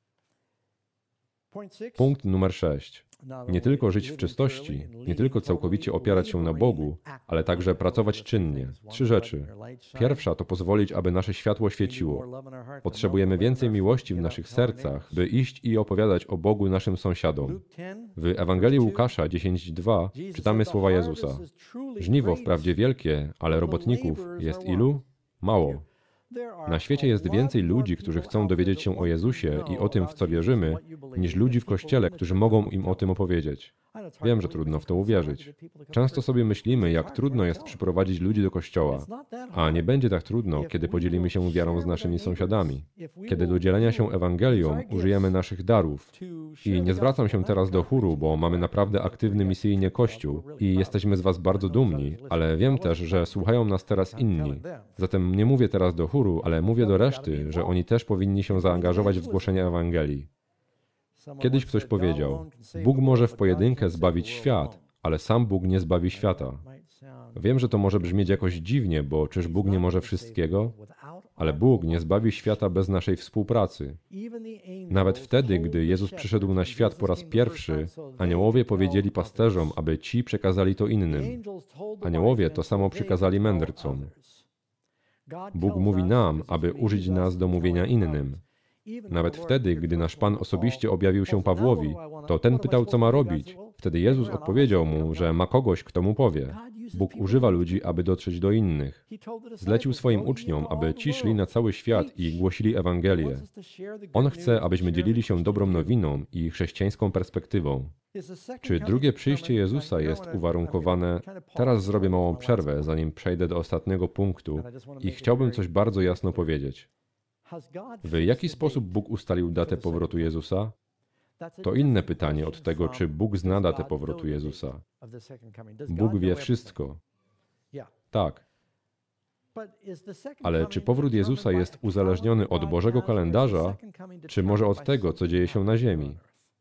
Punkt numer sześć. Nie tylko żyć w czystości, nie tylko całkowicie opierać się na Bogu, ale także pracować czynnie. Trzy rzeczy. Pierwsza to pozwolić, aby nasze światło świeciło. Potrzebujemy więcej miłości w naszych sercach, by iść i opowiadać o Bogu naszym sąsiadom. W Ewangelii Łukasza dziesięć dwa czytamy słowa Jezusa: Żniwo wprawdzie wielkie, ale robotników jest ilu? Mało. Na świecie jest więcej ludzi, którzy chcą dowiedzieć się o Jezusie i o tym, w co wierzymy, niż ludzi w Kościele, którzy mogą im o tym opowiedzieć. Wiem, że trudno w to uwierzyć. Często sobie myślimy, jak trudno jest przyprowadzić ludzi do Kościoła, a nie będzie tak trudno, kiedy podzielimy się wiarą z naszymi sąsiadami. Kiedy do dzielenia się Ewangelią użyjemy naszych darów. I nie zwracam się teraz do chóru, bo mamy naprawdę aktywny misyjnie Kościół i jesteśmy z was bardzo dumni, ale wiem też, że słuchają nas teraz inni. Zatem nie mówię teraz do chóru, ale mówię do reszty, że oni też powinni się zaangażować w głoszenie Ewangelii. Kiedyś ktoś powiedział: Bóg może w pojedynkę zbawić świat, ale sam Bóg nie zbawi świata. Wiem, że to może brzmieć jakoś dziwnie, bo czyż Bóg nie może wszystkiego? Ale Bóg nie zbawi świata bez naszej współpracy. Nawet wtedy, gdy Jezus przyszedł na świat po raz pierwszy, aniołowie powiedzieli pasterzom, aby ci przekazali to innym. Aniołowie to samo przekazali mędrcom. Bóg mówi nam, aby użyć nas do mówienia innym. Nawet wtedy, gdy nasz Pan osobiście objawił się Pawłowi, to ten pytał, co ma robić. Wtedy Jezus odpowiedział mu, że ma kogoś, kto mu powie. Bóg używa ludzi, aby dotrzeć do innych. Zlecił swoim uczniom, aby ci szli na cały świat i głosili Ewangelię. On chce, abyśmy dzielili się dobrą nowiną i chrześcijańską perspektywą. Czy drugie przyjście Jezusa jest uwarunkowane? Teraz zrobię małą przerwę, zanim przejdę do ostatniego punktu i chciałbym coś bardzo jasno powiedzieć. W jaki sposób Bóg ustalił datę powrotu Jezusa? To inne pytanie od tego, czy Bóg zna datę powrotu Jezusa. Bóg wie wszystko. Tak. Ale czy powrót Jezusa jest uzależniony od Bożego kalendarza, czy może od tego, co dzieje się na ziemi?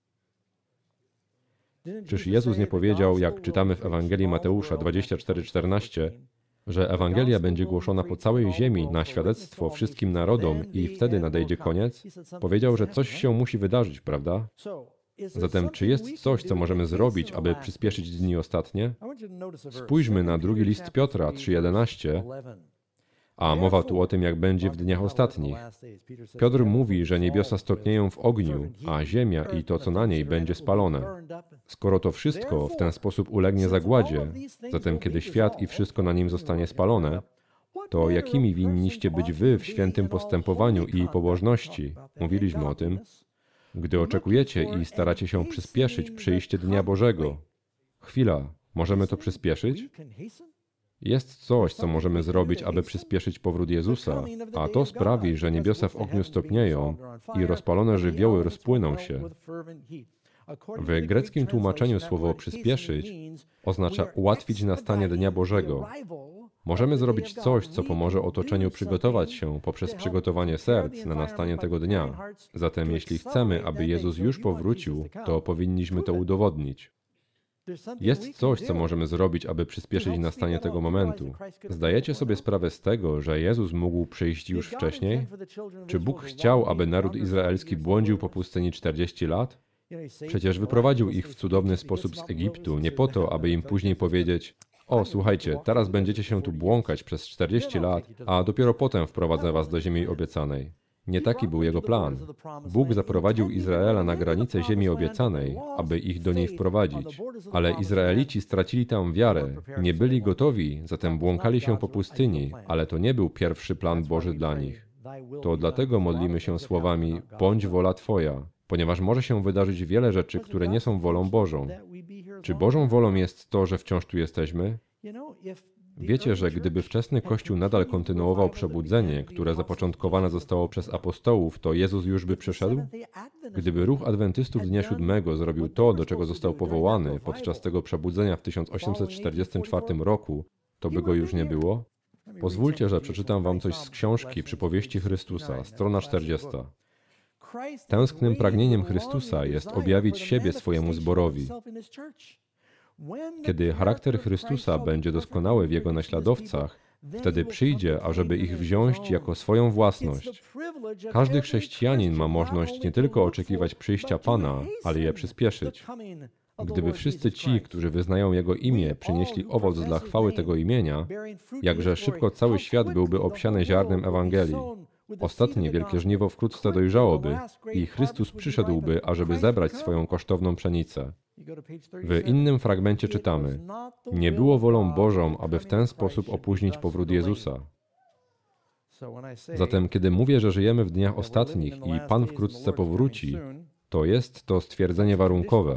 Czyż Jezus nie powiedział, jak czytamy w Ewangelii Mateusza dwadzieścia cztery czternaście, że Ewangelia będzie głoszona po całej ziemi na świadectwo wszystkim narodom i wtedy nadejdzie koniec? Powiedział, że coś się musi wydarzyć, prawda? Zatem czy jest coś, co możemy zrobić, aby przyspieszyć dni ostatnie? Spójrzmy na drugi list Piotra trzy jedenaście, a mowa tu o tym, jak będzie w dniach ostatnich. Piotr mówi, że niebiosa stopnieją w ogniu, a ziemia i to, co na niej, będzie spalone. Skoro to wszystko w ten sposób ulegnie zagładzie, zatem kiedy świat i wszystko na nim zostanie spalone, to jakimi winniście być wy w świętym postępowaniu i pobożności? Mówiliśmy o tym. Gdy oczekujecie i staracie się przyspieszyć przyjście Dnia Bożego. Chwila, możemy to przyspieszyć? Jest coś, co możemy zrobić, aby przyspieszyć powrót Jezusa, a to sprawi, że niebiosa w ogniu stopnieją i rozpalone żywioły rozpłyną się. W greckim tłumaczeniu słowo przyspieszyć oznacza ułatwić nastanie Dnia Bożego. Możemy zrobić coś, co pomoże otoczeniu przygotować się poprzez przygotowanie serc na nastanie tego dnia. Zatem jeśli chcemy, aby Jezus już powrócił, to powinniśmy to udowodnić. Jest coś, co możemy zrobić, aby przyspieszyć nastanie tego momentu. Zdajecie sobie sprawę z tego, że Jezus mógł przyjść już wcześniej? Czy Bóg chciał, aby naród izraelski błądził po pustyni czterdzieści lat? Przecież wyprowadził ich w cudowny sposób z Egiptu, nie po to, aby im później powiedzieć: o, słuchajcie, teraz będziecie się tu błąkać przez czterdzieści lat, a dopiero potem wprowadzę was do ziemi obiecanej. Nie taki był jego plan. Bóg zaprowadził Izraela na granicę ziemi obiecanej, aby ich do niej wprowadzić. Ale Izraelici stracili tam wiarę, nie byli gotowi, zatem błąkali się po pustyni, ale to nie był pierwszy plan Boży dla nich. To dlatego modlimy się słowami: bądź wola Twoja, ponieważ może się wydarzyć wiele rzeczy, które nie są wolą Bożą. Czy Bożą wolą jest to, że wciąż tu jesteśmy? Wiecie, że gdyby wczesny Kościół nadal kontynuował przebudzenie, które zapoczątkowane zostało przez apostołów, to Jezus już by przyszedł? Gdyby ruch adwentystów dnia siódmego zrobił to, do czego został powołany podczas tego przebudzenia w tysiąc osiemset czterdziestym czwartym roku, to by go już nie było? Pozwólcie, że przeczytam wam coś z książki Przypowieści Chrystusa, strona czterdziesta. Tęsknym pragnieniem Chrystusa jest objawić siebie swojemu zborowi. Kiedy charakter Chrystusa będzie doskonały w Jego naśladowcach, wtedy przyjdzie, ażeby ich wziąć jako swoją własność. Każdy chrześcijanin ma możliwość nie tylko oczekiwać przyjścia Pana, ale je przyspieszyć. Gdyby wszyscy ci, którzy wyznają Jego imię, przynieśli owoc dla chwały tego imienia, jakże szybko cały świat byłby obsiany ziarnem Ewangelii. Ostatnie wielkie żniwo wkrótce dojrzałoby i Chrystus przyszedłby, ażeby zebrać swoją kosztowną pszenicę. W innym fragmencie czytamy: nie było wolą Bożą, aby w ten sposób opóźnić powrót Jezusa. Zatem, kiedy mówię, że żyjemy w dniach ostatnich i Pan wkrótce powróci, to jest to stwierdzenie warunkowe.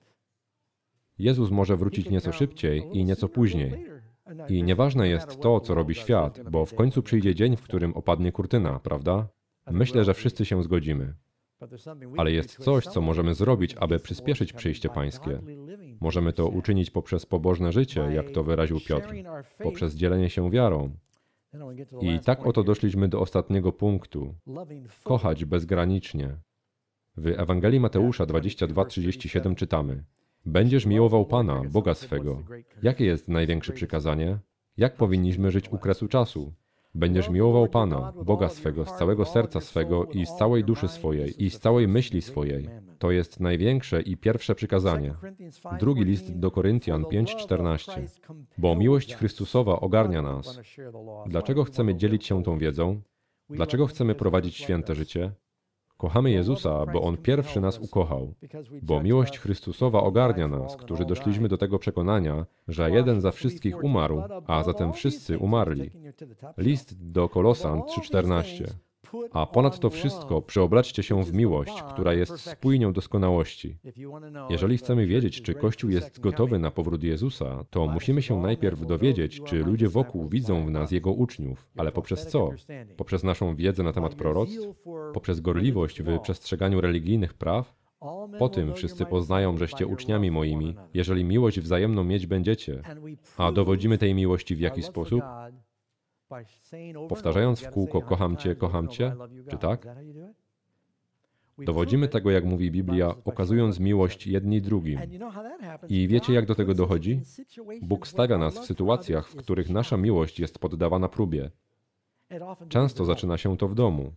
Jezus może wrócić nieco szybciej i nieco później. I nieważne jest to, co robi świat, bo w końcu przyjdzie dzień, w którym opadnie kurtyna, prawda? Myślę, że wszyscy się zgodzimy. Ale jest coś, co możemy zrobić, aby przyspieszyć przyjście Pańskie. Możemy to uczynić poprzez pobożne życie, jak to wyraził Piotr, poprzez dzielenie się wiarą. I tak oto doszliśmy do ostatniego punktu. Kochać bezgranicznie. W Ewangelii Mateusza dwadzieścia dwa trzydzieści siedem czytamy: będziesz miłował Pana, Boga swego. Jakie jest największe przykazanie? Jak powinniśmy żyć u kresu czasu? Będziesz miłował Pana, Boga swego, z całego serca swego i z całej duszy swojej i z całej myśli swojej. To jest największe i pierwsze przykazanie. Drugi list do Koryntian pięć czternaście. Bo miłość Chrystusowa ogarnia nas. Dlaczego chcemy dzielić się tą wiedzą? Dlaczego chcemy prowadzić święte życie? Kochamy Jezusa, bo On pierwszy nas ukochał, bo miłość Chrystusowa ogarnia nas, którzy doszliśmy do tego przekonania, że jeden za wszystkich umarł, a zatem wszyscy umarli. List do Kolosan trzy czternaście. A ponad to wszystko przeobraźcie się w miłość, która jest spójnią doskonałości. Jeżeli chcemy wiedzieć, czy Kościół jest gotowy na powrót Jezusa, to musimy się najpierw dowiedzieć, czy ludzie wokół widzą w nas Jego uczniów. Ale poprzez co? Poprzez naszą wiedzę na temat proroctw? Poprzez gorliwość w przestrzeganiu religijnych praw? Po tym wszyscy poznają, żeście uczniami moimi, jeżeli miłość wzajemną mieć będziecie. A dowodzimy tej miłości w jaki sposób? Powtarzając w kółko kocham Cię, kocham Cię, czy tak? Dowodzimy tego, jak mówi Biblia, okazując miłość jedni drugim. I wiecie, jak do tego dochodzi? Bóg stawia nas w sytuacjach, w których nasza miłość jest poddawana próbie. Często zaczyna się to w domu.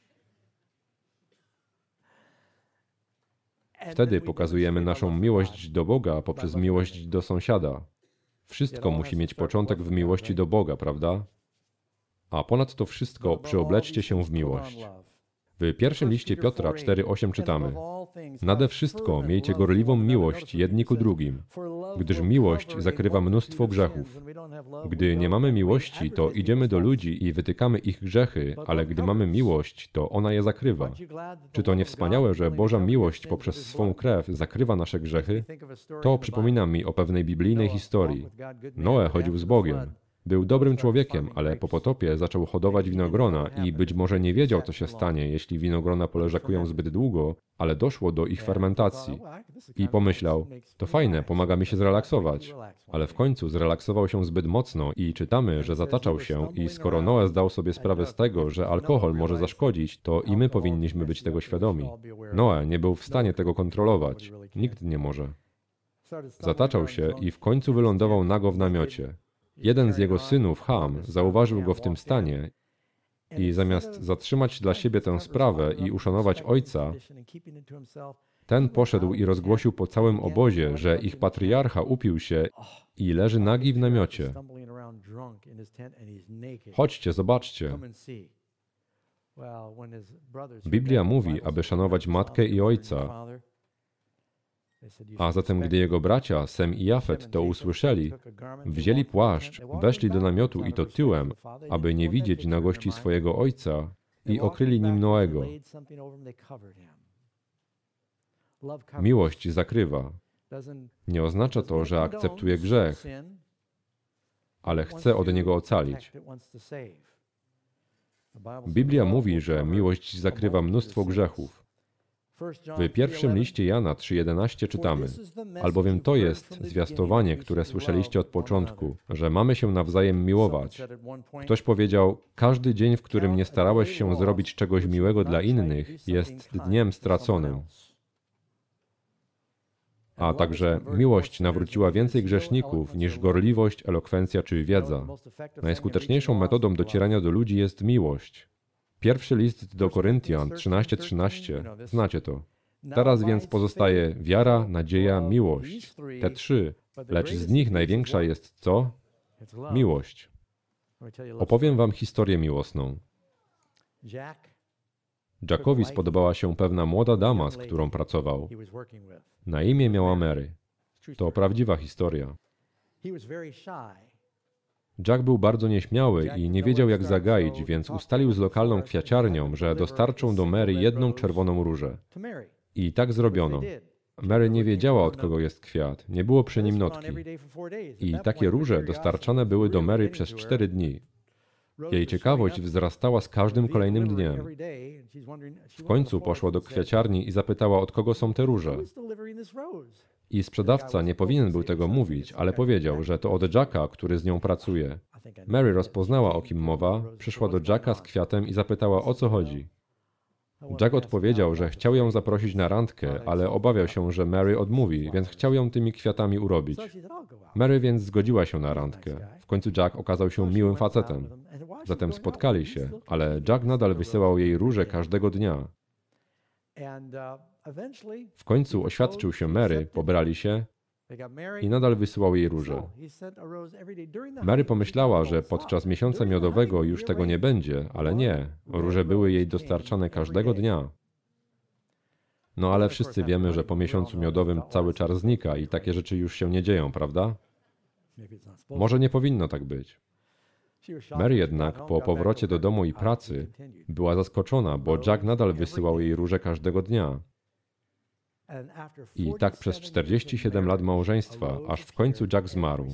Wtedy pokazujemy naszą miłość do Boga poprzez miłość do sąsiada. Wszystko musi mieć początek w miłości do Boga, prawda? A ponad to wszystko przyobleczcie się w miłość. W pierwszym liście Piotra cztery osiem czytamy: Nade wszystko miejcie gorliwą miłość jedni ku drugim, gdyż miłość zakrywa mnóstwo grzechów. Gdy nie mamy miłości, to idziemy do ludzi i wytykamy ich grzechy, ale gdy mamy miłość, to ona je zakrywa. Czy to nie wspaniałe, że Boża miłość poprzez swą krew zakrywa nasze grzechy? To przypomina mi o pewnej biblijnej historii. Noe chodził z Bogiem. Był dobrym człowiekiem, ale po potopie zaczął hodować winogrona i być może nie wiedział, co się stanie, jeśli winogrona poleżakują zbyt długo, ale doszło do ich fermentacji. I pomyślał, to fajne, pomaga mi się zrelaksować. Ale w końcu zrelaksował się zbyt mocno i czytamy, że zataczał się i skoro Noe zdał sobie sprawę z tego, że alkohol może zaszkodzić, to i my powinniśmy być tego świadomi. Noe nie był w stanie tego kontrolować. Nikt nie może. Zataczał się i w końcu wylądował nago w namiocie. Jeden z jego synów, Ham, zauważył go w tym stanie i zamiast zatrzymać dla siebie tę sprawę i uszanować ojca, ten poszedł i rozgłosił po całym obozie, że ich patriarcha upił się i leży nagi w namiocie. Chodźcie, zobaczcie. Biblia mówi, aby szanować matkę i ojca. A zatem, gdy jego bracia, Sem i Jafet, to usłyszeli, wzięli płaszcz, weszli do namiotu i to tyłem, aby nie widzieć nagości swojego ojca, i okryli nim Noego. Miłość zakrywa. Nie oznacza to, że akceptuje grzech, ale chce od niego ocalić. Biblia mówi, że miłość zakrywa mnóstwo grzechów. W pierwszym liście Jana trzy jedenaście czytamy: Albowiem to jest zwiastowanie, które słyszeliście od początku, że mamy się nawzajem miłować. Ktoś powiedział, każdy dzień, w którym nie starałeś się zrobić czegoś miłego dla innych, jest dniem straconym. A także miłość nawróciła więcej grzeszników niż gorliwość, elokwencja czy wiedza. Najskuteczniejszą metodą docierania do ludzi jest miłość. Pierwszy list do Koryntian trzynaście trzynaście, znacie to. Teraz więc pozostaje wiara, nadzieja, miłość. Te trzy, lecz z nich największa jest co? Miłość. Opowiem wam historię miłosną. Jackowi spodobała się pewna młoda dama, z którą pracował. Na imię miała Mary. To prawdziwa historia. Jack był bardzo nieśmiały i nie wiedział, jak zagaić, więc ustalił z lokalną kwiaciarnią, że dostarczą do Mary jedną czerwoną różę. I tak zrobiono. Mary nie wiedziała, od kogo jest kwiat, nie było przy nim notki. I takie róże dostarczane były do Mary przez cztery dni. Jej ciekawość wzrastała z każdym kolejnym dniem. W końcu poszła do kwiaciarni i zapytała, od kogo są te róże. I sprzedawca nie powinien był tego mówić, ale powiedział, że to od Jacka, który z nią pracuje. Mary rozpoznała, o kim mowa, przyszła do Jacka z kwiatem i zapytała, o co chodzi. Jack odpowiedział, że chciał ją zaprosić na randkę, ale obawiał się, że Mary odmówi, więc chciał ją tymi kwiatami urobić. Mary więc zgodziła się na randkę. W końcu Jack okazał się miłym facetem. Zatem spotkali się, ale Jack nadal wysyłał jej róże każdego dnia. W końcu oświadczył się Mary, pobrali się i nadal wysyłał jej róże. Mary pomyślała, że podczas miesiąca miodowego już tego nie będzie, ale nie. Róże były jej dostarczane każdego dnia. No ale wszyscy wiemy, że po miesiącu miodowym cały czar znika i takie rzeczy już się nie dzieją, prawda? Może nie powinno tak być. Mary jednak po powrocie do domu i pracy była zaskoczona, bo Jack nadal wysyłał jej róże każdego dnia. I tak przez czterdzieści siedem lat małżeństwa, aż w końcu Jack zmarł.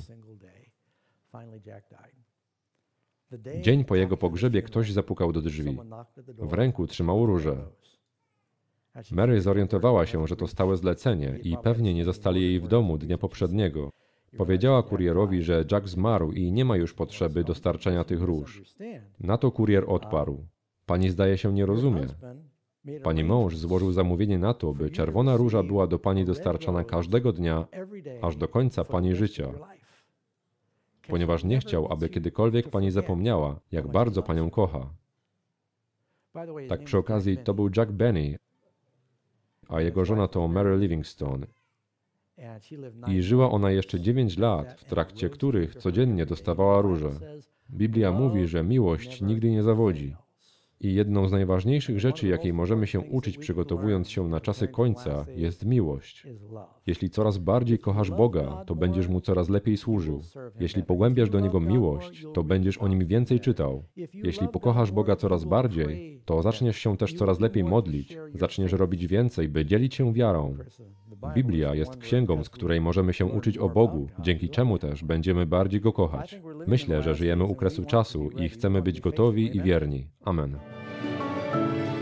Dzień po jego pogrzebie ktoś zapukał do drzwi. W ręku trzymał róże. Mary zorientowała się, że to stałe zlecenie i pewnie nie zostali jej w domu dnia poprzedniego. Powiedziała kurierowi, że Jack zmarł i nie ma już potrzeby dostarczania tych róż. Na to kurier odparł: Pani zdaje się nie rozumie. Pani mąż złożył zamówienie na to, by czerwona róża była do pani dostarczana każdego dnia, aż do końca pani życia. Ponieważ nie chciał, aby kiedykolwiek pani zapomniała, jak bardzo panią kocha. Tak przy okazji, to był Jack Benny, a jego żona to Mary Livingstone. I żyła ona jeszcze dziewięć lat, w trakcie których codziennie dostawała róże. Biblia mówi, że miłość nigdy nie zawodzi. I jedną z najważniejszych rzeczy, jakiej możemy się uczyć przygotowując się na czasy końca, jest miłość. Jeśli coraz bardziej kochasz Boga, to będziesz Mu coraz lepiej służył. Jeśli pogłębiasz do Niego miłość, to będziesz o Nim więcej czytał. Jeśli pokochasz Boga coraz bardziej, to zaczniesz się też coraz lepiej modlić, zaczniesz robić więcej, by dzielić się wiarą. Biblia jest księgą, z której możemy się uczyć o Bogu, dzięki czemu też będziemy bardziej Go kochać. Myślę, że żyjemy u kresu czasu i chcemy być gotowi i wierni. Amen.